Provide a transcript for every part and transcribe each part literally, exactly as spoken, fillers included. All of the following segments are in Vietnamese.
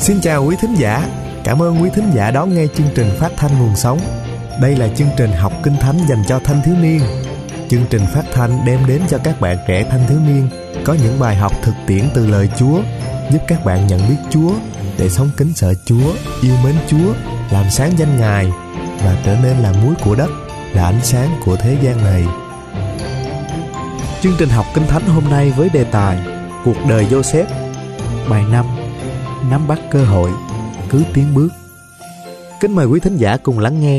Xin chào quý thính giả, cảm ơn quý thính giả đón nghe chương trình phát thanh Nguồn Sống. Đây là chương trình học Kinh Thánh dành cho thanh thiếu niên. Chương trình phát thanh đem đến cho các bạn trẻ thanh thiếu niên có những bài học thực tiễn từ lời Chúa, giúp các bạn nhận biết Chúa để sống kính sợ Chúa, yêu mến Chúa, làm sáng danh Ngài và trở nên là muối của đất, là ánh sáng của thế gian này. Chương trình học Kinh Thánh hôm nay với đề tài Cuộc đời Joseph. Bài năm: Nắm bắt cơ hội, cứ tiến bước. Kính mời quý thính giả cùng lắng nghe.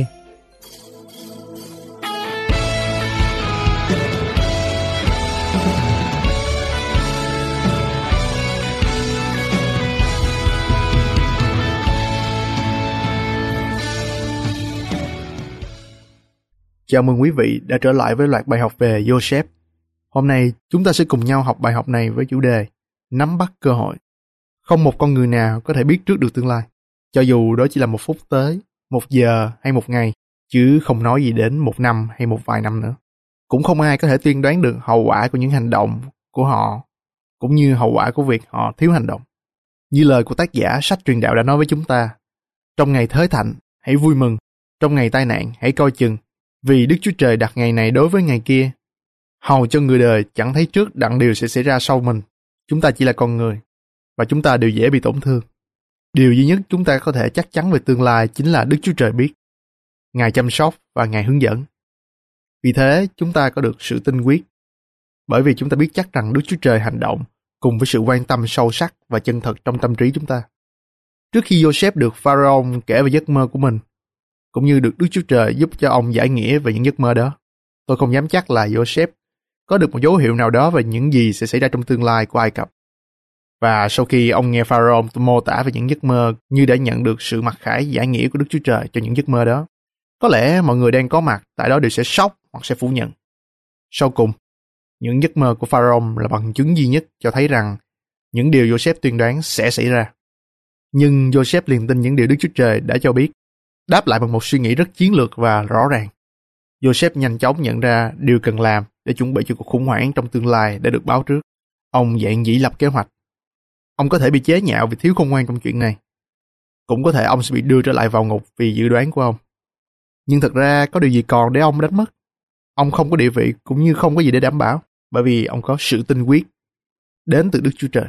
Chào mừng quý vị đã trở lại với loạt bài học về Joseph. Hôm nay chúng ta sẽ cùng nhau học bài học này với chủ đề Nắm bắt cơ hội. Không một con người nào có thể biết trước được tương lai, cho dù đó chỉ là một phút tới, một giờ hay một ngày, chứ không nói gì đến một năm hay một vài năm nữa. Cũng không ai có thể tiên đoán được hậu quả của những hành động của họ, cũng như hậu quả của việc họ thiếu hành động. Như lời của tác giả sách truyền đạo đã nói với chúng ta: trong ngày thới thạnh, hãy vui mừng; trong ngày tai nạn, hãy coi chừng, vì Đức Chúa Trời đặt ngày này đối với ngày kia. Hầu cho người đời chẳng thấy trước đặng điều sẽ xảy ra sau mình. Chúng ta chỉ là con người, và chúng ta đều dễ bị tổn thương. Điều duy nhất chúng ta có thể chắc chắn về tương lai chính là Đức Chúa Trời biết. Ngài chăm sóc và Ngài hướng dẫn. Vì thế chúng ta có được sự tinh quyết, bởi vì chúng ta biết chắc rằng Đức Chúa Trời hành động cùng với sự quan tâm sâu sắc và chân thật trong tâm trí chúng ta. Trước khi Joseph được Pharaoh kể về giấc mơ của mình, cũng như được Đức Chúa Trời giúp cho ông giải nghĩa về những giấc mơ đó, tôi không dám chắc là Joseph có được một dấu hiệu nào đó về những gì sẽ xảy ra trong tương lai của Ai Cập. Và sau khi ông nghe Pharaoh mô tả về những giấc mơ như đã nhận được sự mặc khải giải nghĩa của Đức Chúa Trời cho những giấc mơ đó, có lẽ mọi người đang có mặt tại đó đều sẽ sốc hoặc sẽ phủ nhận. Sau cùng, những giấc mơ của Pharaoh là bằng chứng duy nhất cho thấy rằng những điều Joseph tuyên đoán sẽ xảy ra. Nhưng Joseph liền tin những điều Đức Chúa Trời đã cho biết, đáp lại bằng một suy nghĩ rất chiến lược và rõ ràng. Joseph nhanh chóng nhận ra điều cần làm để chuẩn bị cho cuộc khủng hoảng trong tương lai đã được báo trước. Ông dạn dĩ lập kế hoạch. Ông có thể bị chế nhạo vì thiếu khôn ngoan trong chuyện này. Cũng có thể ông sẽ bị đưa trở lại vào ngục vì dự đoán của ông. Nhưng thật ra có điều gì còn để ông đánh mất? Ông không có địa vị cũng như không có gì để đảm bảo, bởi vì ông có sự tinh quyết đến từ Đức Chúa Trời.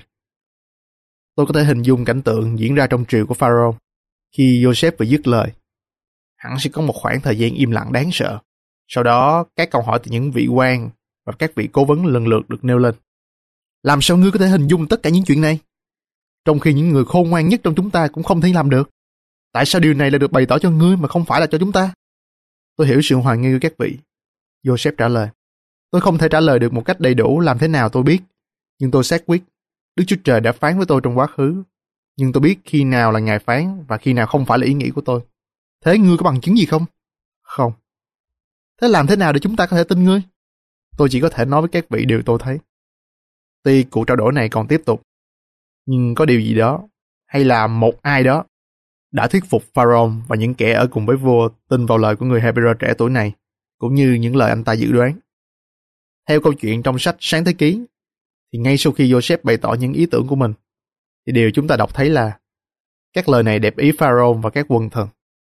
Tôi có thể hình dung cảnh tượng diễn ra trong triều của Pharaoh. Khi Joseph vừa dứt lời, hẳn sẽ có một khoảng thời gian im lặng đáng sợ. Sau đó, các câu hỏi từ những vị quan và các vị cố vấn lần lượt được nêu lên. Làm sao ngươi có thể hình dung tất cả những chuyện này? Trong khi những người khôn ngoan nhất trong chúng ta cũng không thể làm được. Tại sao điều này lại được bày tỏ cho ngươi mà không phải là cho chúng ta? Tôi hiểu sự hoài nghi của các vị. Joseph trả lời: Tôi không thể trả lời được một cách đầy đủ làm thế nào tôi biết, nhưng tôi xác quyết. Đức Chúa Trời đã phán với tôi trong quá khứ, nhưng tôi biết khi nào là Ngài phán và khi nào không phải là ý nghĩ của tôi. Thế ngươi có bằng chứng gì không? Không. Thế làm thế nào để chúng ta có thể tin ngươi? Tôi chỉ có thể nói với các vị điều tôi thấy. Tuy cuộc trao đổi này còn tiếp tục, nhưng có điều gì đó, hay là một ai đó, đã thuyết phục Pharaoh và những kẻ ở cùng với vua tin vào lời của người Hebrew trẻ tuổi này, cũng như những lời anh ta dự đoán. Theo câu chuyện trong sách Sáng Thế Ký, thì ngay sau khi Joseph bày tỏ những ý tưởng của mình, thì điều chúng ta đọc thấy là các lời này đẹp ý Pharaoh và các quần thần.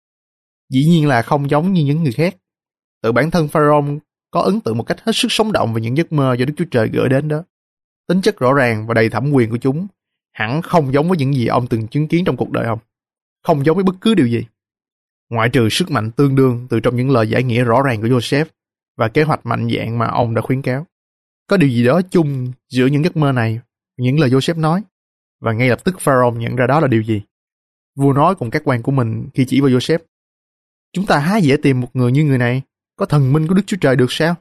Dĩ nhiên là không giống như những người khác. Tự bản thân Pharaoh có ấn tượng một cách hết sức sống động về những giấc mơ do Đức Chúa Trời gửi đến đó. Tính chất rõ ràng và đầy thẩm quyền của chúng hẳn không giống với những gì ông từng chứng kiến trong cuộc đời ông. Không giống với bất cứ điều gì. Ngoại trừ sức mạnh tương đương từ trong những lời giải nghĩa rõ ràng của Joseph và kế hoạch mạnh dạn mà ông đã khuyến cáo. Có điều gì đó chung giữa những giấc mơ này, những lời Joseph nói, và ngay lập tức Pharaoh nhận ra đó là điều gì. Vua nói cùng các quan của mình khi chỉ vào Joseph: Chúng ta há dễ tìm một người như người này, có thần minh của Đức Chúa Trời được sao?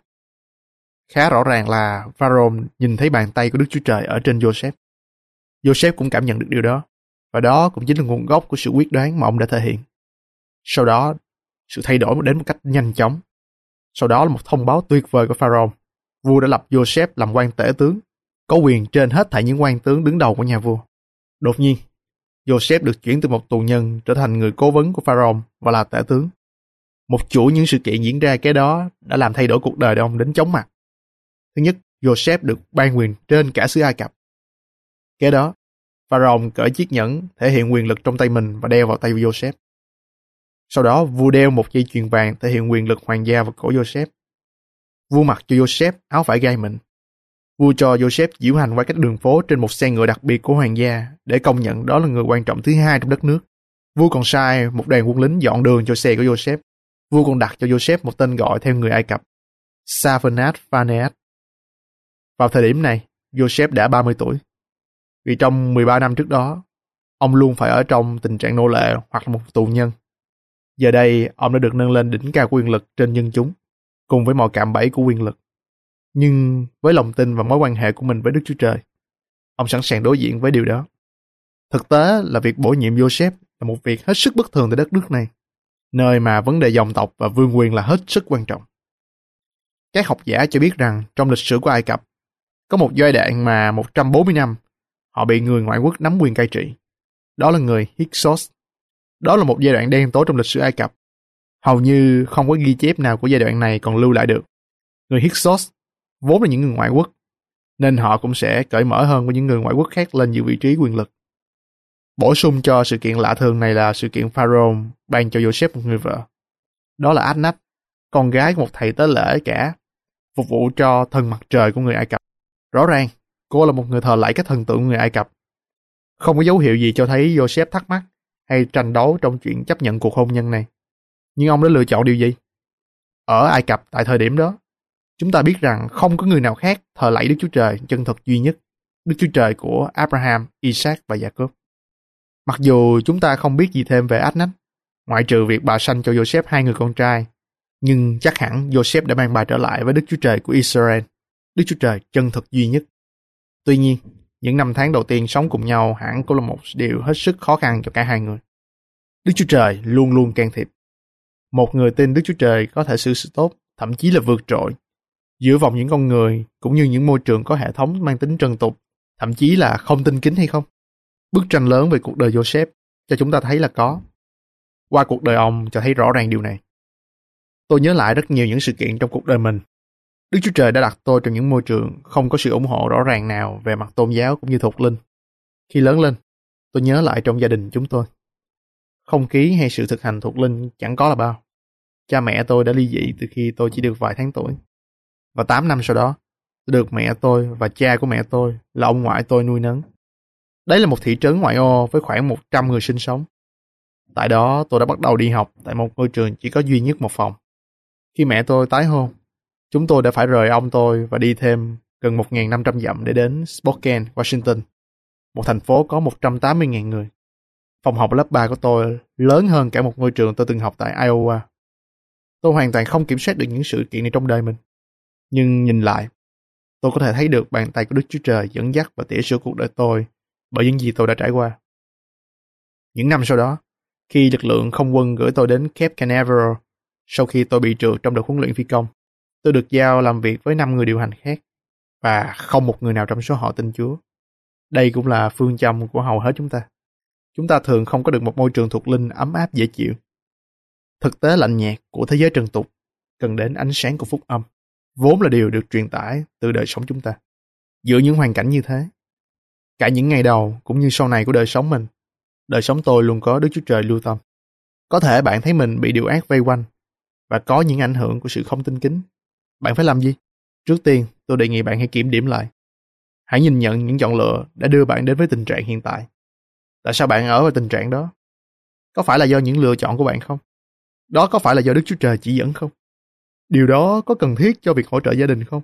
Khá rõ ràng là Pharaoh nhìn thấy bàn tay của Đức Chúa Trời ở trên Joseph. Joseph cũng cảm nhận được điều đó, và đó cũng chính là nguồn gốc của sự quyết đoán mà ông đã thể hiện. Sau đó, sự thay đổi đến một cách nhanh chóng. Sau đó là một thông báo tuyệt vời của Pharaoh. Vua đã lập Joseph làm quan tể tướng, có quyền trên hết thảy những quan tướng đứng đầu của nhà vua. Đột nhiên, Joseph được chuyển từ một tù nhân trở thành người cố vấn của Pharaoh và là tể tướng. Một chuỗi những sự kiện diễn ra kế đó đã làm thay đổi cuộc đời ông đến chóng mặt. Thứ nhất, Joseph được ban quyền trên cả xứ Ai Cập. Kế đó, Pharaoh cởi chiếc nhẫn thể hiện quyền lực trong tay mình và đeo vào tay Joseph. Sau đó, vua đeo một dây chuyền vàng thể hiện quyền lực hoàng gia vào cổ Joseph. Vua mặc cho Joseph áo vải gai mịn. Vua cho Joseph diễu hành qua các đường phố trên một xe ngựa đặc biệt của hoàng gia để công nhận đó là người quan trọng thứ hai trong đất nước. Vua còn sai một đoàn quân lính dọn đường cho xe của Joseph. Vua còn đặt cho Joseph một tên gọi theo người Ai Cập, Saphenat Phaneat. Vào thời điểm này, Joseph đã ba mươi tuổi. Vì trong mười ba năm trước đó, ông luôn phải ở trong tình trạng nô lệ hoặc là một tù nhân. Giờ đây, ông đã được nâng lên đỉnh cao của quyền lực trên dân chúng, cùng với mọi cạm bẫy của quyền lực. Nhưng với lòng tin và mối quan hệ của mình với Đức Chúa Trời, ông sẵn sàng đối diện với điều đó. Thực tế là việc bổ nhiệm Joseph là một việc hết sức bất thường tại đất nước này, nơi mà vấn đề dòng tộc và vương quyền là hết sức quan trọng. Các học giả cho biết rằng trong lịch sử của Ai Cập, có một giai đoạn mà một trăm bốn mươi năm, họ bị người ngoại quốc nắm quyền cai trị. Đó là người Hyksos. Đó là một giai đoạn đen tối trong lịch sử Ai Cập. Hầu như không có ghi chép nào của giai đoạn này còn lưu lại được. Người Hyksos vốn là những người ngoại quốc, nên họ cũng sẽ cởi mở hơn với những người ngoại quốc khác lên giữ vị trí quyền lực. Bổ sung cho sự kiện lạ thường này là sự kiện Pharaoh ban cho Joseph một người vợ. Đó là Adnat, con gái của một thầy tế lễ cả, phục vụ cho thần mặt trời của người Ai Cập. Rõ ràng, cô là một người thờ lạy các thần tượng người Ai Cập. Không có dấu hiệu gì cho thấy Joseph thắc mắc hay tranh đấu trong chuyện chấp nhận cuộc hôn nhân này. Nhưng ông đã lựa chọn điều gì? Ở Ai Cập tại thời điểm đó, chúng ta biết rằng không có người nào khác thờ lạy Đức Chúa Trời chân thật duy nhất, Đức Chúa Trời của Abraham, Isaac và Jacob. Mặc dù chúng ta không biết gì thêm về Adnat, ngoại trừ việc bà sanh cho Joseph hai người con trai, nhưng chắc hẳn Joseph đã mang bà trở lại với Đức Chúa Trời của Israel, Đức Chúa Trời chân thật duy nhất. Tuy nhiên, những năm tháng đầu tiên sống cùng nhau hẳn cũng là một điều hết sức khó khăn cho cả hai người. Đức Chúa Trời luôn luôn can thiệp. Một người tin Đức Chúa Trời có thể xử sự tốt, thậm chí là vượt trội, giữa vòng những con người cũng như những môi trường có hệ thống mang tính trần tục, thậm chí là không tinh kính hay không? Bức tranh lớn về cuộc đời Joseph cho chúng ta thấy là có. Qua cuộc đời ông cho thấy rõ ràng điều này. Tôi nhớ lại rất nhiều những sự kiện trong cuộc đời mình. Đức Chúa Trời đã đặt tôi trong những môi trường không có sự ủng hộ rõ ràng nào về mặt tôn giáo cũng như thuộc linh. Khi lớn lên, tôi nhớ lại trong gia đình chúng tôi. Không khí hay sự thực hành thuộc linh chẳng có là bao. Cha mẹ tôi đã ly dị từ khi tôi chỉ được vài tháng tuổi. Và tám năm sau đó, tôi được mẹ tôi và cha của mẹ tôi là ông ngoại tôi nuôi nấng. Đấy là một thị trấn ngoại ô với khoảng một trăm người sinh sống. Tại đó tôi đã bắt đầu đi học tại một ngôi trường chỉ có duy nhất một phòng. Khi mẹ tôi tái hôn, chúng tôi đã phải rời ông tôi và đi thêm gần một nghìn năm trăm dặm để đến Spokane, Washington, một thành phố có một trăm tám mươi nghìn người. Phòng học lớp ba của tôi lớn hơn cả một ngôi trường tôi từng học tại Iowa. Tôi hoàn toàn không kiểm soát được những sự kiện này trong đời mình. Nhưng nhìn lại, tôi có thể thấy được bàn tay của Đức Chúa Trời dẫn dắt và tỉa sửa cuộc đời tôi bởi những gì tôi đã trải qua. Những năm sau đó, khi lực lượng không quân gửi tôi đến Cape Canaveral, sau khi tôi bị trượt trong đợt huấn luyện phi công, tôi được giao làm việc với năm người điều hành khác, và không một người nào trong số họ tin Chúa. Đây cũng là phương châm của hầu hết chúng ta. Chúng ta thường không có được một môi trường thuộc linh ấm áp dễ chịu. Thực tế lạnh nhạt của thế giới trần tục cần đến ánh sáng của phúc âm, vốn là điều được truyền tải từ đời sống chúng ta. Giữa những hoàn cảnh như thế, cả những ngày đầu cũng như sau này của đời sống mình, đời sống tôi luôn có Đức Chúa Trời lưu tâm. Có thể bạn thấy mình bị điều ác vây quanh và có những ảnh hưởng của sự không tinh kính. Bạn phải làm gì? Trước tiên, tôi đề nghị bạn hãy kiểm điểm lại. Hãy nhìn nhận những chọn lựa đã đưa bạn đến với tình trạng hiện tại. Tại sao bạn ở vào tình trạng đó? Có phải là do những lựa chọn của bạn không? Đó có phải là do Đức Chúa Trời chỉ dẫn không? Điều đó có cần thiết cho việc hỗ trợ gia đình không?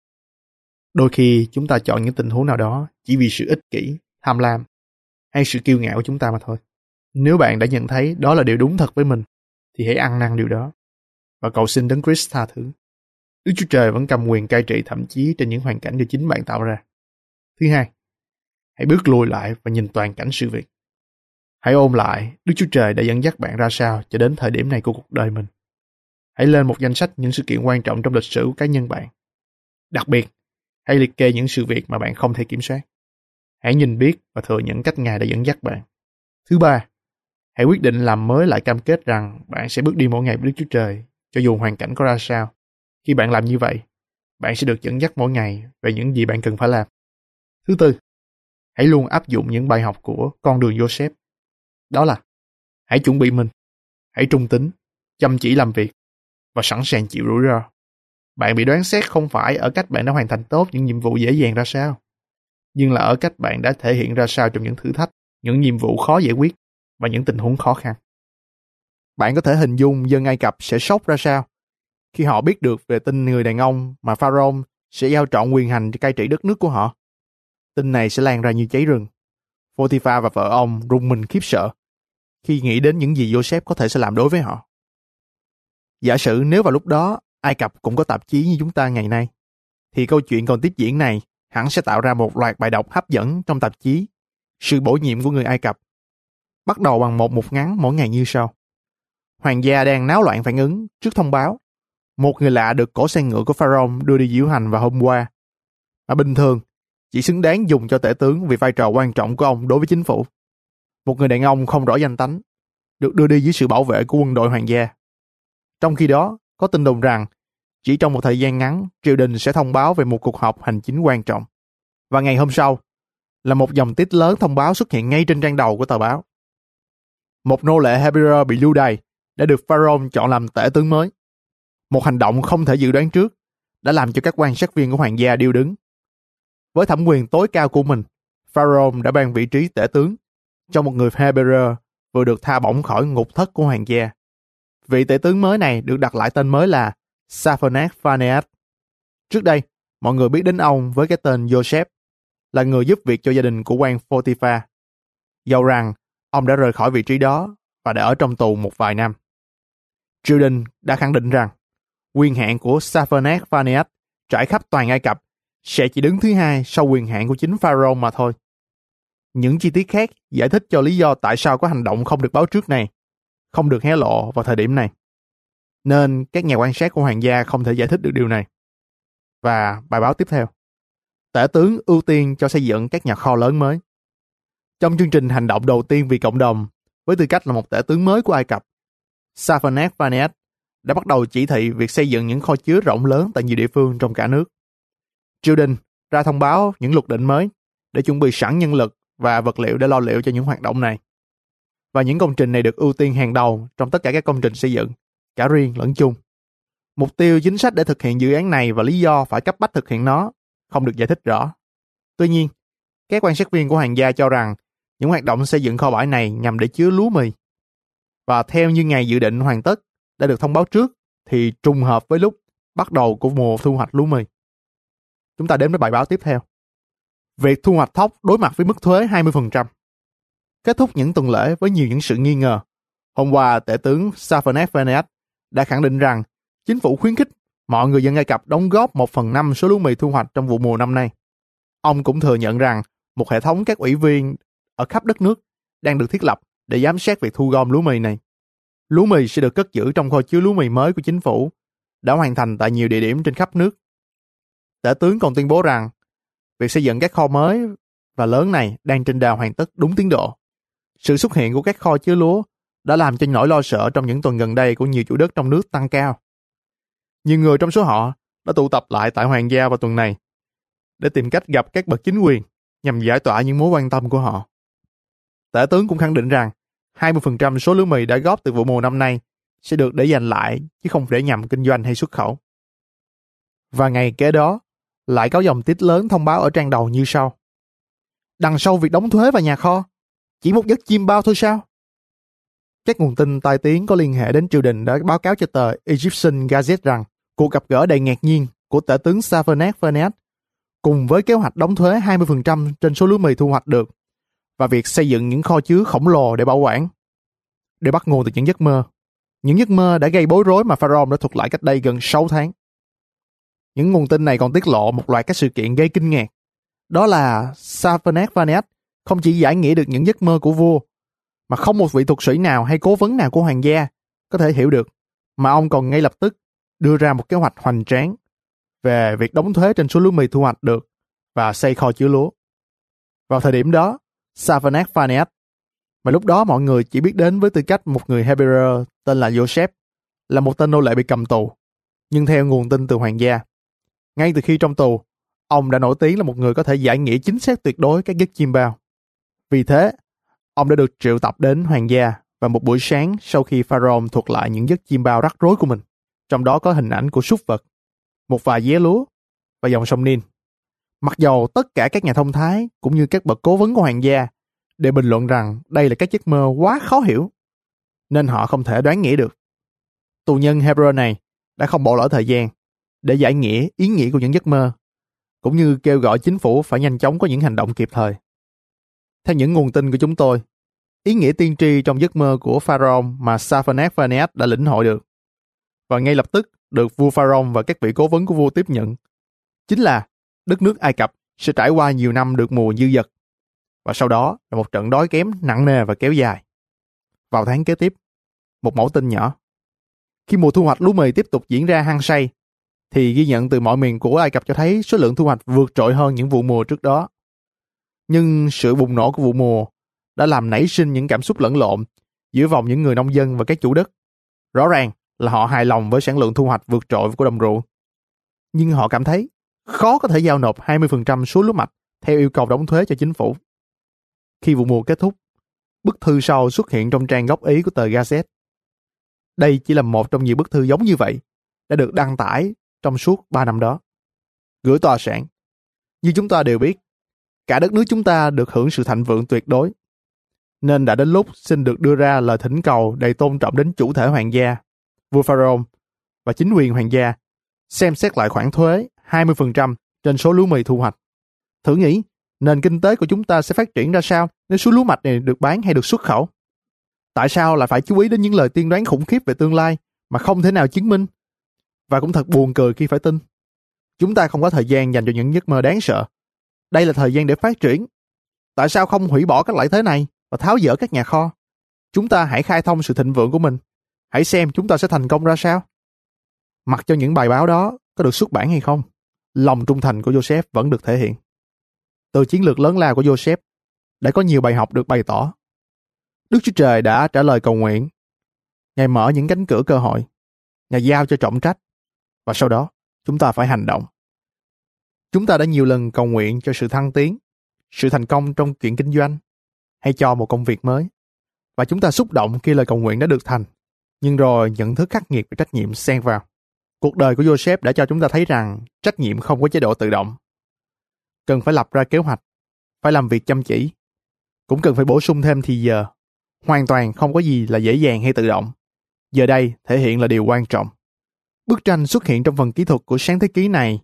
Đôi khi chúng ta chọn những tình huống nào đó chỉ vì sự ích kỷ, tham lam hay sự kiêu ngạo của chúng ta mà thôi. Nếu bạn đã nhận thấy đó là điều đúng thật với mình, thì hãy ăn năn điều đó và cầu xin Đấng Christ tha thứ. Đức Chúa Trời vẫn cầm quyền cai trị thậm chí trên những hoàn cảnh do chính bạn tạo ra. Thứ hai, hãy bước lùi lại và nhìn toàn cảnh sự việc. Hãy ôn lại Đức Chúa Trời đã dẫn dắt bạn ra sao cho đến thời điểm này của cuộc đời mình. Hãy lên một danh sách những sự kiện quan trọng trong lịch sử của cá nhân bạn. Đặc biệt, hãy liệt kê những sự việc mà bạn không thể kiểm soát. Hãy nhìn biết và thừa nhận cách Ngài đã dẫn dắt bạn. Thứ ba, hãy quyết định làm mới lại cam kết rằng bạn sẽ bước đi mỗi ngày với Đức Chúa Trời, cho dù hoàn cảnh có ra sao. Khi bạn làm như vậy, bạn sẽ được dẫn dắt mỗi ngày về những gì bạn cần phải làm. Thứ tư, hãy luôn áp dụng những bài học của con đường Joseph. Đó là hãy chuẩn bị mình, hãy trung tín, chăm chỉ làm việc và sẵn sàng chịu rủi ro. Bạn bị đoán xét không phải ở cách bạn đã hoàn thành tốt những nhiệm vụ dễ dàng ra sao, nhưng là ở cách bạn đã thể hiện ra sao trong những thử thách, những nhiệm vụ khó giải quyết và những tình huống khó khăn. Bạn có thể hình dung dân Ai Cập sẽ sốc ra sao khi họ biết được về tin người đàn ông mà Pharaoh sẽ giao trọn quyền hành cai trị đất nước của họ. Tin này sẽ lan ra như cháy rừng. Potiphar và vợ ông rùng mình khiếp sợ khi nghĩ đến những gì Joseph có thể sẽ làm đối với họ. Giả sử nếu vào lúc đó Ai Cập cũng có tạp chí như chúng ta ngày nay, thì câu chuyện còn tiếp diễn này hẳn sẽ tạo ra một loạt bài đọc hấp dẫn trong tạp chí Sự bổ nhiệm của người Ai Cập, bắt đầu bằng một mục ngắn mỗi ngày như sau. Hoàng gia đang náo loạn phản ứng trước thông báo một người lạ được cỗ xe ngựa của Pharaoh đưa đi diễu hành vào hôm qua, mà bình thường chỉ xứng đáng dùng cho tể tướng vì vai trò quan trọng của ông đối với chính phủ. Một người đàn ông không rõ danh tánh được đưa đi dưới sự bảo vệ của quân đội hoàng gia. Trong khi đó, có tin đồn rằng chỉ trong một thời gian ngắn, triều đình sẽ thông báo về một cuộc họp hành chính quan trọng. Và ngày hôm sau, là một dòng tít lớn thông báo xuất hiện ngay trên trang đầu của tờ báo. Một nô lệ Hebrew bị lưu đày đã được Pharaoh chọn làm tể tướng mới. Một hành động không thể dự đoán trước đã làm cho các quan sát viên của hoàng gia điêu đứng. Với thẩm quyền tối cao của mình, Pharaoh đã ban vị trí tể tướng cho một người Hebrew vừa được tha bổng khỏi ngục thất của hoàng gia. Vị tể tướng mới này được đặt lại tên mới là Saphonath-Phaneas. Trước đây, mọi người biết đến ông với cái tên Joseph, là người giúp việc cho gia đình của quan Potiphar. Dẫu rằng ông đã rời khỏi vị trí đó và đã ở trong tù một vài năm. Triều đình đã khẳng định rằng quyền hạn của Saphonath-Phaneas trải khắp toàn Ai Cập sẽ chỉ đứng thứ hai sau quyền hạn của chính Pharaoh mà thôi. Những chi tiết khác giải thích cho lý do tại sao có hành động không được báo trước này không được hé lộ vào thời điểm này. Nên các nhà quan sát của hoàng gia không thể giải thích được điều này. Và bài báo tiếp theo. Tể tướng ưu tiên cho xây dựng các nhà kho lớn mới. Trong chương trình hành động đầu tiên vì cộng đồng, với tư cách là một tể tướng mới của Ai Cập, Saphonath-Phaneas đã bắt đầu chỉ thị việc xây dựng những kho chứa rộng lớn tại nhiều địa phương trong cả nước. Triều đình ra thông báo những luật định mới để chuẩn bị sẵn nhân lực và vật liệu để lo liệu cho những hoạt động này. Và những công trình này được ưu tiên hàng đầu trong tất cả các công trình xây dựng, cả riêng lẫn chung. Mục tiêu chính sách để thực hiện dự án này và lý do phải cấp bách thực hiện nó không được giải thích rõ. Tuy nhiên, các quan sát viên của hoàng gia cho rằng những hoạt động xây dựng kho bãi này nhằm để chứa lúa mì. Và theo như ngày dự định hoàn tất đã được thông báo trước, thì trùng hợp với lúc bắt đầu của mùa thu hoạch lúa mì. Chúng ta đến với bài báo tiếp theo. Việc thu hoạch thóc đối mặt với mức thuế hai mươi phần trăm. Kết thúc những tuần lễ với nhiều những sự nghi ngờ. Hôm qua, tể tướng Saphonath-Phaneas đã khẳng định rằng chính phủ khuyến khích mọi người dân Ai Cập đóng góp một phần năm số lúa mì thu hoạch trong vụ mùa năm nay. Ông cũng thừa nhận rằng một hệ thống các ủy viên ở khắp đất nước đang được thiết lập để giám sát việc thu gom lúa mì này. Lúa mì sẽ được cất giữ trong kho chứa lúa mì mới của chính phủ, đã hoàn thành tại nhiều địa điểm trên khắp nước. Tể tướng còn tuyên bố rằng việc xây dựng các kho mới và lớn này đang trên đà hoàn tất đúng tiến độ. Sự xuất hiện của các kho chứa lúa đã làm cho nỗi lo sợ trong những tuần gần đây của nhiều chủ đất trong nước tăng cao. Nhiều người trong số họ đã tụ tập lại tại hoàng gia vào tuần này để tìm cách gặp các bậc chính quyền nhằm giải tỏa những mối quan tâm của họ. Tể tướng cũng khẳng định rằng hai mươi phần trăm số lúa mì đã góp từ vụ mùa năm nay sẽ được để dành lại chứ không để nhằm kinh doanh hay xuất khẩu. Và ngày kế đó, lại có dòng tít lớn thông báo ở trang đầu như sau. Đằng sau việc đóng thuế và nhà kho, chỉ một giấc chim bao thôi sao? Các nguồn tin tai tiếng có liên hệ đến triều đình đã báo cáo cho tờ Egyptian Gazette rằng cuộc gặp gỡ đầy ngạc nhiên của tể tướng Saphonath-Phaneas cùng với kế hoạch đóng thuế hai mươi phần trăm trên số lúa mì thu hoạch được và việc xây dựng những kho chứa khổng lồ để bảo quản. Để bắt nguồn từ những giấc mơ. Những giấc mơ đã gây bối rối mà Pharaoh đã thuật lại cách đây gần sáu tháng. Những nguồn tin này còn tiết lộ một loạt các sự kiện gây kinh ngạc. Đó là Saphonath-Phaneas không chỉ giải nghĩa được những giấc mơ của vua, mà không một vị thuật sĩ nào hay cố vấn nào của hoàng gia có thể hiểu được, mà ông còn ngay lập tức đưa ra một kế hoạch hoành tráng về việc đóng thuế trên số lúa mì thu hoạch được và xây kho chứa lúa. Vào thời điểm đó, Saphonath-Phaneas, mà lúc đó mọi người chỉ biết đến với tư cách một người Hebrew tên là Joseph, là một tên nô lệ bị cầm tù. Nhưng theo nguồn tin từ hoàng gia, ngay từ khi trong tù, Ông đã nổi tiếng là một người có thể giải nghĩa chính xác tuyệt đối các giấc chiêm bao. Vì thế, ông đã được triệu tập đến hoàng gia vào một buổi sáng sau khi Pharaoh thuật lại những giấc chiêm bao rắc rối của mình, trong đó có hình ảnh của súc vật, một vài vé lúa và dòng sông Nin. Mặc dầu tất cả các nhà thông thái cũng như các bậc cố vấn của hoàng gia đều bình luận rằng đây là các giấc mơ quá khó hiểu, nên họ không thể đoán nghĩa được. Tù nhân Hebrew này đã không bỏ lỡ thời gian để giải nghĩa ý nghĩa của những giấc mơ, cũng như kêu gọi chính phủ phải nhanh chóng có những hành động kịp thời. Theo những nguồn tin của chúng tôi, ý nghĩa tiên tri trong giấc mơ của Pharaoh mà Safanath đã lĩnh hội được, và ngay lập tức được vua Pharaoh và các vị cố vấn của vua tiếp nhận, chính là đất nước Ai Cập sẽ trải qua nhiều năm được mùa dư dật, và sau đó là một trận đói kém nặng nề và kéo dài. Vào tháng kế tiếp, một mẫu tin nhỏ. Khi mùa thu hoạch lúa mì tiếp tục diễn ra hăng say, thì ghi nhận từ mọi miền của Ai Cập cho thấy số lượng thu hoạch vượt trội hơn những vụ mùa trước đó. Nhưng sự bùng nổ của vụ mùa đã làm nảy sinh những cảm xúc lẫn lộn giữa vòng những người nông dân và các chủ đất. Rõ ràng là họ hài lòng với sản lượng thu hoạch vượt trội của đồng ruộng, nhưng họ cảm thấy khó có thể giao nộp hai mươi phần trăm số lúa mạch theo yêu cầu đóng thuế cho chính phủ. Khi vụ mùa kết thúc, bức thư sau xuất hiện trong trang góp ý của tờ Gazette. Đây chỉ là một trong nhiều bức thư giống như vậy đã được đăng tải trong suốt ba năm đó. Gửi tòa soạn: như chúng ta đều biết, cả đất nước chúng ta được hưởng sự thịnh vượng tuyệt đối, nên đã đến lúc xin được đưa ra lời thỉnh cầu đầy tôn trọng đến chủ thể hoàng gia, vua Pharaoh và chính quyền hoàng gia, xem xét lại khoản thuế hai mươi phần trăm trên số lúa mì thu hoạch. Thử nghĩ, nền kinh tế của chúng ta sẽ phát triển ra sao nếu số lúa mạch này được bán hay được xuất khẩu? Tại sao lại phải chú ý đến những lời tiên đoán khủng khiếp về tương lai mà không thể nào chứng minh? Và cũng thật buồn cười khi phải tin. Chúng ta không có thời gian dành cho những giấc mơ đáng sợ. Đây là thời gian để phát triển. Tại sao không hủy bỏ các lợi thế này và tháo dỡ các nhà kho? Chúng ta hãy khai thông sự thịnh vượng của mình. Hãy xem chúng ta sẽ thành công ra sao. Mặc cho những bài báo đó có được xuất bản hay không, lòng trung thành của Joseph vẫn được thể hiện. Từ chiến lược lớn lao của Joseph đã có nhiều bài học được bày tỏ. Đức Chúa Trời đã trả lời cầu nguyện. Ngài mở những cánh cửa cơ hội. Ngài giao cho trọng trách. Và sau đó, chúng ta phải hành động. Chúng ta đã nhiều lần cầu nguyện cho sự thăng tiến, sự thành công trong chuyện kinh doanh, hay cho một công việc mới. Và chúng ta xúc động khi lời cầu nguyện đã được thành. Nhưng rồi nhận thức khắc nghiệt về trách nhiệm xen vào. Cuộc đời của Joseph đã cho chúng ta thấy rằng trách nhiệm không có chế độ tự động. Cần phải lập ra kế hoạch, phải làm việc chăm chỉ, cũng cần phải bổ sung thêm thì giờ. Hoàn toàn không có gì là dễ dàng hay tự động. Giờ đây thể hiện là điều quan trọng. Bức tranh xuất hiện trong phần kỹ thuật của sáng thế ký này.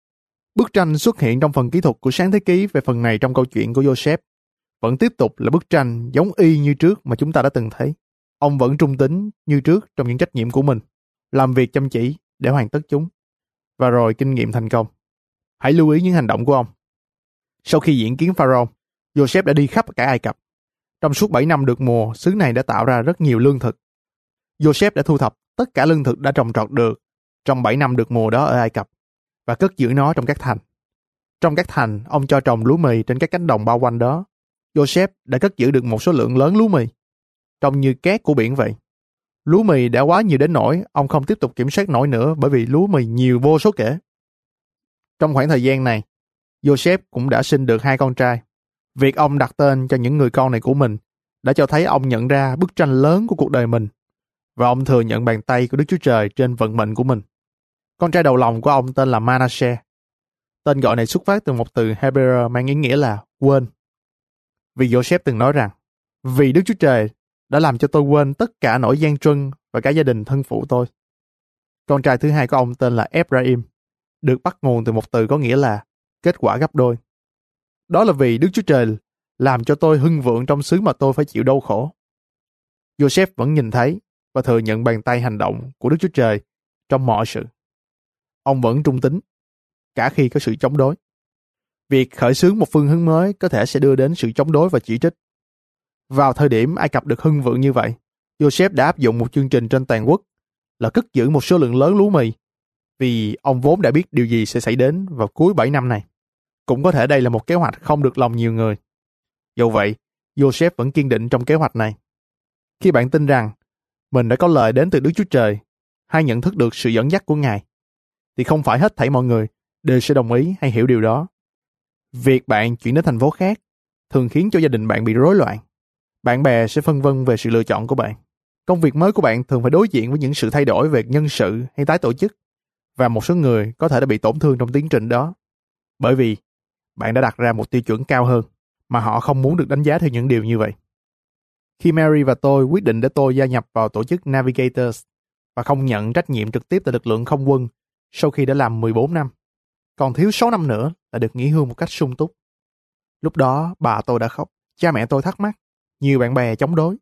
Bức tranh xuất hiện trong phần kỹ thuật của sáng thế ký về phần này trong câu chuyện của Joseph vẫn tiếp tục là bức tranh giống y như trước mà chúng ta đã từng thấy. Ông vẫn trung tín như trước trong những trách nhiệm của mình, làm việc chăm chỉ để hoàn tất chúng, và rồi kinh nghiệm thành công. Hãy lưu ý những hành động của ông. Sau khi diễn kiến Pharaoh, Joseph đã đi khắp cả Ai Cập. Trong suốt bảy năm được mùa, xứ này đã tạo ra rất nhiều lương thực. Joseph đã thu thập tất cả lương thực đã trồng trọt được trong bảy năm được mùa đó ở Ai Cập và cất giữ nó trong các thành. Trong các thành, ông cho trồng lúa mì trên các cánh đồng bao quanh đó. Joseph đã cất giữ được một số lượng lớn lúa mì, trông như cát của biển vậy. Lúa mì đã quá nhiều đến nỗi ông không tiếp tục kiểm soát nổi nữa, bởi vì lúa mì nhiều vô số kể. Trong khoảng thời gian này, Joseph cũng đã sinh được hai con trai. Việc ông đặt tên cho những người con này của mình đã cho thấy ông nhận ra bức tranh lớn của cuộc đời mình, và ông thừa nhận bàn tay của Đức Chúa Trời trên vận mệnh của mình. Con trai đầu lòng của ông tên là Manasseh. Tên gọi này xuất phát từ một từ Hebrew mang ý nghĩa là quên. Vì Joseph từng nói rằng, vì Đức Chúa Trời đã làm cho tôi quên tất cả nỗi gian truân và cả gia đình thân phụ tôi. Con trai thứ hai của ông tên là Ephraim, được bắt nguồn từ một từ có nghĩa là kết quả gấp đôi. Đó là vì Đức Chúa Trời làm cho tôi hưng vượng trong xứ mà tôi phải chịu đau khổ. Joseph vẫn nhìn thấy và thừa nhận bàn tay hành động của Đức Chúa Trời trong mọi sự. Ông vẫn trung tín, cả khi có sự chống đối. Việc khởi xướng một phương hướng mới có thể sẽ đưa đến sự chống đối và chỉ trích. Vào thời điểm Ai Cập được hưng vượng như vậy, Joseph đã áp dụng một chương trình trên toàn quốc là cất giữ một số lượng lớn lúa mì, vì ông vốn đã biết điều gì sẽ xảy đến vào cuối bảy năm này. Cũng có thể đây là một kế hoạch không được lòng nhiều người. Dù vậy, Joseph vẫn kiên định trong kế hoạch này. Khi bạn tin rằng mình đã có lời đến từ Đức Chúa Trời hay nhận thức được sự dẫn dắt của Ngài, thì không phải hết thảy mọi người đều sẽ đồng ý hay hiểu điều đó. Việc bạn chuyển đến thành phố khác thường khiến cho gia đình bạn bị rối loạn. Bạn bè sẽ phân vân về sự lựa chọn của bạn. Công việc mới của bạn thường phải đối diện với những sự thay đổi về nhân sự hay tái tổ chức, và một số người có thể đã bị tổn thương trong tiến trình đó. Bởi vì bạn đã đặt ra một tiêu chuẩn cao hơn mà họ không muốn được đánh giá theo những điều như vậy. Khi Mary và tôi quyết định để tôi gia nhập vào tổ chức Navigators và không nhận trách nhiệm trực tiếp tại lực lượng không quân sau khi đã làm mười bốn năm, còn thiếu sáu năm nữa là được nghỉ hưu một cách sung túc. Lúc đó bà tôi đã khóc, cha mẹ tôi thắc mắc, nhiều bạn bè chống đối,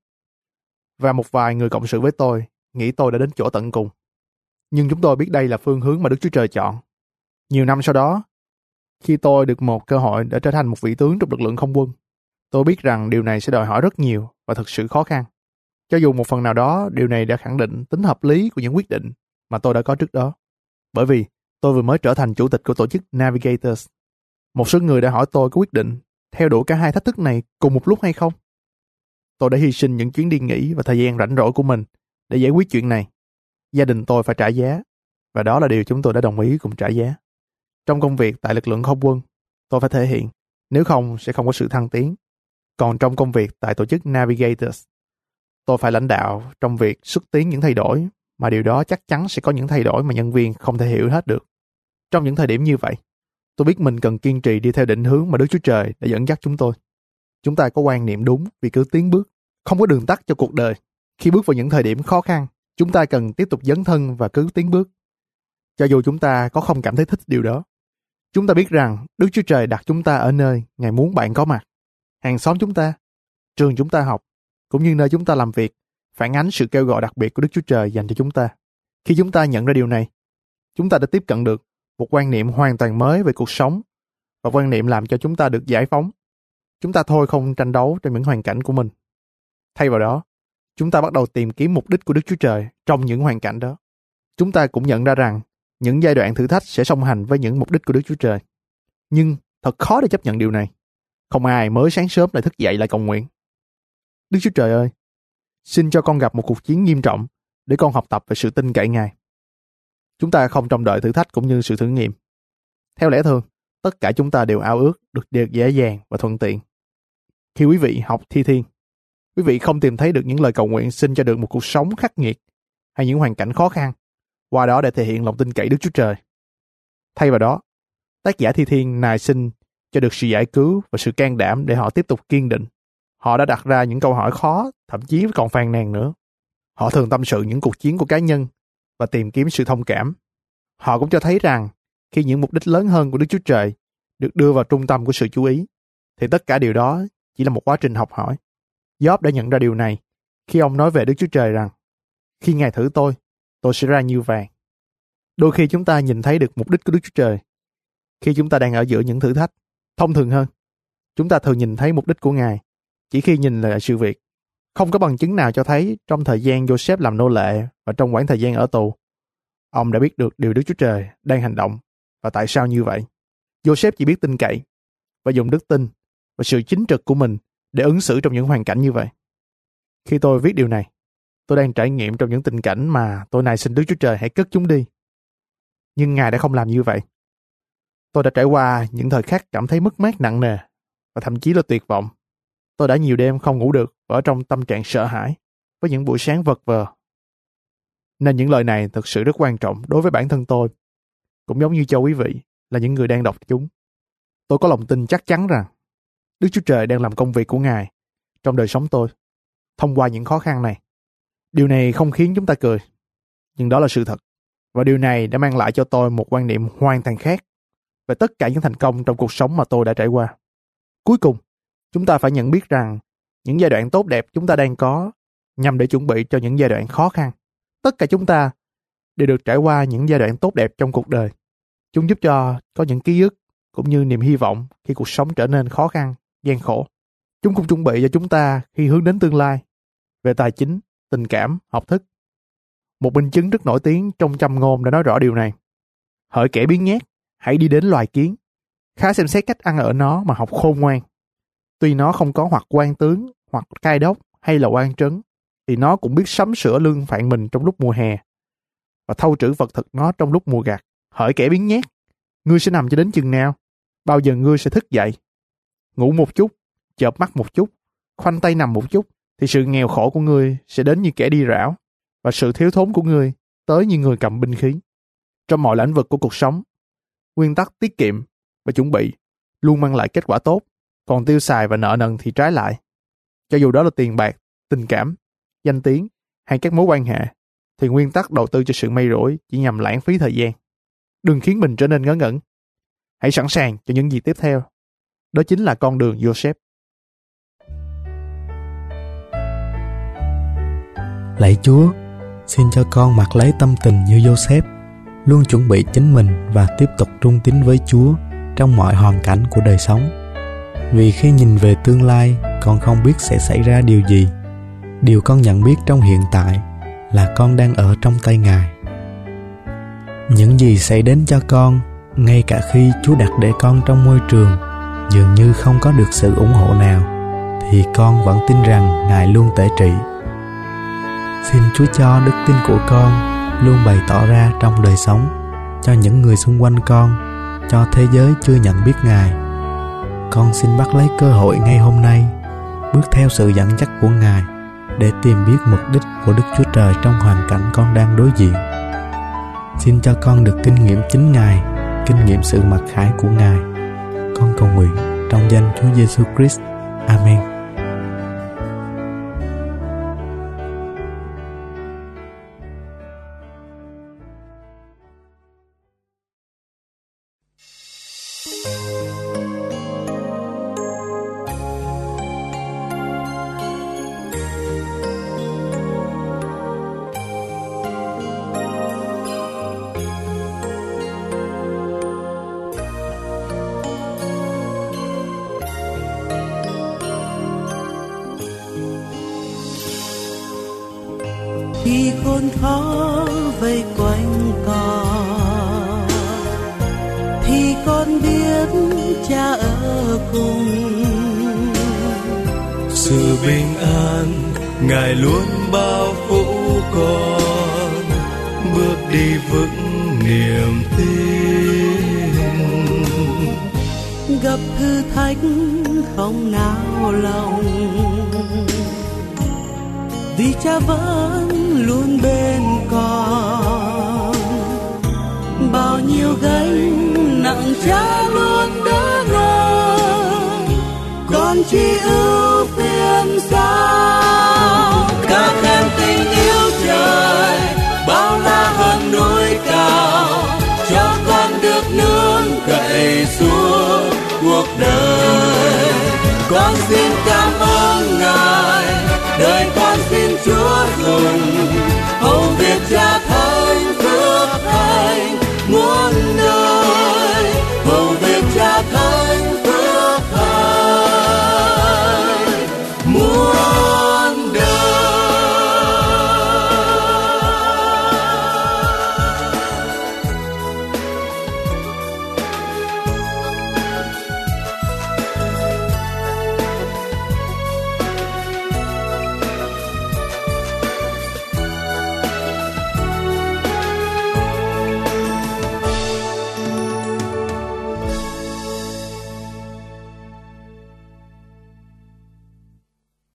và một vài người cộng sự với tôi nghĩ tôi đã đến chỗ tận cùng. Nhưng chúng tôi biết đây là phương hướng mà Đức Chúa Trời chọn. Nhiều năm sau đó, khi tôi được một cơ hội để trở thành một vị tướng trong lực lượng không quân, tôi biết rằng điều này sẽ đòi hỏi rất nhiều và thực sự khó khăn. Cho dù một phần nào đó, điều này đã khẳng định tính hợp lý của những quyết định mà tôi đã có trước đó. Bởi vì tôi vừa mới trở thành chủ tịch của tổ chức Navigators. Một số người đã hỏi tôi có quyết định theo đuổi cả hai thách thức này cùng một lúc hay không. Tôi đã hy sinh những chuyến đi nghỉ và thời gian rảnh rỗi của mình để giải quyết chuyện này. Gia đình tôi phải trả giá, và đó là điều chúng tôi đã đồng ý cùng trả giá. Trong công việc tại lực lượng không quân, tôi phải thể hiện, nếu không sẽ không có sự thăng tiến. Còn trong công việc tại tổ chức Navigators, tôi phải lãnh đạo trong việc xúc tiến những thay đổi, mà điều đó chắc chắn sẽ có những thay đổi mà nhân viên không thể hiểu hết được. Trong những thời điểm như vậy, tôi biết mình cần kiên trì đi theo định hướng mà Đức Chúa Trời đã dẫn dắt chúng tôi. Chúng ta có quan niệm đúng vì cứ tiến bước, không có đường tắt cho cuộc đời. Khi bước vào những thời điểm khó khăn, chúng ta cần tiếp tục dấn thân và cứ tiến bước. Cho dù chúng ta có không cảm thấy thích điều đó. Chúng ta biết rằng Đức Chúa Trời đặt chúng ta ở nơi Ngài muốn bạn có mặt. Hàng xóm chúng ta, trường chúng ta học, cũng như nơi chúng ta làm việc, phản ánh sự kêu gọi đặc biệt của Đức Chúa Trời dành cho chúng ta. Khi chúng ta nhận ra điều này, chúng ta đã tiếp cận được một quan niệm hoàn toàn mới về cuộc sống, và quan niệm làm cho chúng ta được giải phóng. Chúng ta thôi không tranh đấu trong những hoàn cảnh của mình. Thay vào đó, chúng ta bắt đầu tìm kiếm mục đích của Đức Chúa Trời trong những hoàn cảnh đó. Chúng ta cũng nhận ra rằng những giai đoạn thử thách sẽ song hành với những mục đích của Đức Chúa Trời. Nhưng thật khó để chấp nhận điều này. Không ai mới sáng sớm lại thức dậy lại cầu nguyện: Đức Chúa Trời ơi, xin cho con gặp một cuộc chiến nghiêm trọng để con học tập về sự tin cậy Ngài. Chúng ta không trông đợi thử thách cũng như sự thử nghiệm. Theo lẽ thường, tất cả chúng ta đều ao ước được được dễ dàng và thuận tiện. Khi quý vị học thi thiên, quý vị không tìm thấy được những lời cầu nguyện xin cho được một cuộc sống khắc nghiệt hay những hoàn cảnh khó khăn, qua đó để thể hiện lòng tin cậy Đức Chúa Trời. Thay vào đó, tác giả thi thiên nài xin cho được sự giải cứu và sự can đảm để họ tiếp tục kiên định. Họ đã đặt ra những câu hỏi khó, thậm chí còn phàn nàn nữa. Họ thường tâm sự những cuộc chiến của cá nhân và tìm kiếm sự thông cảm. Họ cũng cho thấy rằng khi những mục đích lớn hơn của Đức Chúa Trời được đưa vào trung tâm của sự chú ý, thì tất cả điều đó chỉ là một quá trình học hỏi. Job đã nhận ra điều này khi ông nói về Đức Chúa Trời rằng: khi Ngài thử tôi, tôi sẽ ra như vàng. Đôi khi chúng ta nhìn thấy được mục đích của Đức Chúa Trời khi chúng ta đang ở giữa những thử thách. Thông thường hơn, chúng ta thường nhìn thấy mục đích của Ngài chỉ khi nhìn lại sự việc. Không có bằng chứng nào cho thấy trong thời gian Joseph làm nô lệ và trong quãng thời gian ở tù, ông đã biết được điều Đức Chúa Trời đang hành động và tại sao như vậy. Joseph chỉ biết tin cậy và dùng đức tin và sự chính trực của mình để ứng xử trong những hoàn cảnh như vậy. Khi tôi viết điều này, tôi đang trải nghiệm trong những tình cảnh mà tôi nài xin Đức Chúa Trời hãy cất chúng đi. Nhưng Ngài đã không làm như vậy. Tôi đã trải qua những thời khắc cảm thấy mất mát nặng nề và thậm chí là tuyệt vọng. Tôi đã nhiều đêm không ngủ được và ở trong tâm trạng sợ hãi với những buổi sáng vật vờ. Nên những lời này thực sự rất quan trọng đối với bản thân tôi, cũng giống như cho quý vị là những người đang đọc chúng. Tôi có lòng tin chắc chắn rằng Đức Chúa Trời đang làm công việc của Ngài trong đời sống tôi, thông qua những khó khăn này. Điều này không khiến chúng ta cười, nhưng đó là sự thật. Và điều này đã mang lại cho tôi một quan niệm hoàn toàn khác về tất cả những thành công trong cuộc sống mà tôi đã trải qua. Cuối cùng, chúng ta phải nhận biết rằng những giai đoạn tốt đẹp chúng ta đang có nhằm để chuẩn bị cho những giai đoạn khó khăn. Tất cả chúng ta đều được trải qua những giai đoạn tốt đẹp trong cuộc đời. Chúng giúp cho có những ký ức cũng như niềm hy vọng khi cuộc sống trở nên khó khăn, gian khổ. Chúng cũng chuẩn bị cho chúng ta khi hướng đến tương lai về tài chính, tình cảm, học thức. Một minh chứng rất nổi tiếng trong Châm Ngôn đã nói rõ điều này. Hỡi kẻ biếng nhác, hãy đi đến loài kiến, khá xem xét cách ăn ở nó mà học khôn ngoan. Tuy nó không có hoặc quan tướng, hoặc cai đốc hay là quan trấn, thì nó cũng biết sắm sửa lương phạn mình trong lúc mùa hè và thâu trữ vật thực nó trong lúc mùa gặt. Hỡi kẻ biếng nhác, Ngươi sẽ nằm cho đến chừng nào? Bao giờ ngươi sẽ thức dậy? Ngủ một chút, chợp mắt một chút, khoanh tay nằm một chút, thì sự nghèo khổ của ngươi sẽ đến như kẻ đi rảo, và sự thiếu thốn của ngươi tới như người cầm binh khí. Trong mọi lĩnh vực của cuộc sống, nguyên tắc tiết kiệm và chuẩn bị luôn mang lại kết quả tốt, còn tiêu xài và nợ nần thì trái lại. Cho dù đó là tiền bạc, tình cảm, danh tiếng hay các mối quan hệ, thì nguyên tắc đầu tư cho sự may rủi chỉ nhằm lãng phí thời gian. Đừng khiến mình trở nên ngớ ngẩn. Hãy sẵn sàng cho những gì tiếp theo. Đó chính là con đường Joseph. Lạy Chúa, xin cho con mặc lấy tâm tình như Joseph, luôn chuẩn bị chính mình và tiếp tục trung tín với Chúa trong mọi hoàn cảnh của đời sống. Vì khi nhìn về tương lai, con không biết sẽ xảy ra điều gì. Điều con nhận biết trong hiện tại là con đang ở trong tay Ngài. Những gì xảy đến cho con, ngay cả khi Chúa đặt để con trong môi trường dường như không có được sự ủng hộ nào, thì con vẫn tin rằng Ngài luôn tể trị. Xin Chúa cho đức tin của con luôn bày tỏ ra trong đời sống, cho những người xung quanh con, cho thế giới chưa nhận biết Ngài. Con xin bắt lấy cơ hội ngay hôm nay, bước theo sự dẫn dắt của Ngài để tìm biết mục đích của Đức Chúa Trời trong hoàn cảnh con đang đối diện. Xin cho con được kinh nghiệm chính Ngài, kinh nghiệm sự mặc khải của Ngài. Con cầu nguyện trong danh Chúa Giêsu Christ. Amen. Khi khốn khó vây quanh con, thì con biết Cha ở cùng. Sự bình an Ngài luôn bao phủ con, bước đi vững niềm tin. Gặp thử thách không nao lòng, vì Cha vẫn luôn bên con. Bao nhiêu gánh nặng Cha luôn đỡ ngang, con chỉ ưu phiền sao. Ca khen tình yêu trời bao la hơn núi cao, cho con được nương cậy suốt cuộc đời. Con xin cảm ơn Ngài, đời con xin Chúa dùng